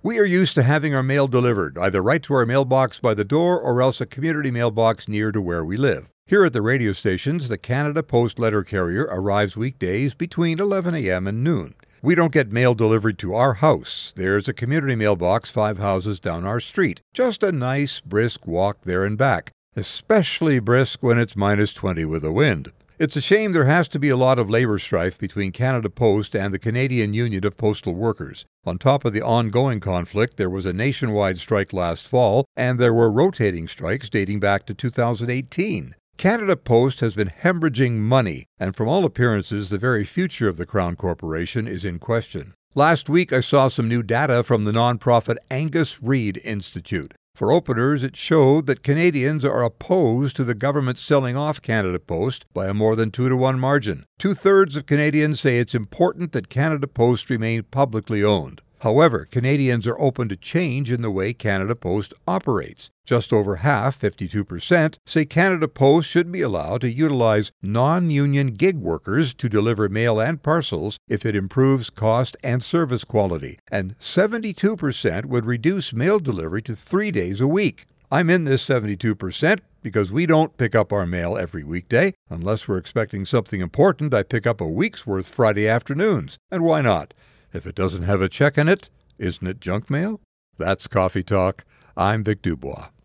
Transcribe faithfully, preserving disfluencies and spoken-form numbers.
We are used to having our mail delivered, either right to our mailbox by the door or else a community mailbox near to where we live. Here at the radio stations, the Canada Post letter carrier arrives weekdays between eleven a.m. and noon. We don't get mail delivered to our house. There's a community mailbox five houses down our street. Just a nice, brisk walk there and back, especially brisk when it's minus twenty with a wind. It's a shame there has to be a lot of labor strife between Canada Post and the Canadian Union of Postal Workers. On top of the ongoing conflict, there was a nationwide strike last fall, and there were rotating strikes dating back to two thousand eighteen. Canada Post has been hemorrhaging money, and from all appearances, the very future of the Crown Corporation is in question. Last week, I saw some new data from the nonprofit Angus Reid Institute. For openers, it showed that Canadians are opposed to the government selling off Canada Post by a more than two to one margin. Two-thirds of Canadians say it's important that Canada Post remain publicly owned. However, Canadians are open to change in the way Canada Post operates. Just over half, fifty-two percent, say Canada Post should be allowed to utilize non-union gig workers to deliver mail and parcels if it improves cost and service quality, and seventy-two percent would reduce mail delivery to three days a week. I'm in this seventy-two percent because we don't pick up our mail every weekday. Unless we're expecting something important, I pick up a week's worth Friday afternoons. And why not? If it doesn't have a check in it, isn't it junk mail? That's Coffee Talk. I'm Vic Dubois.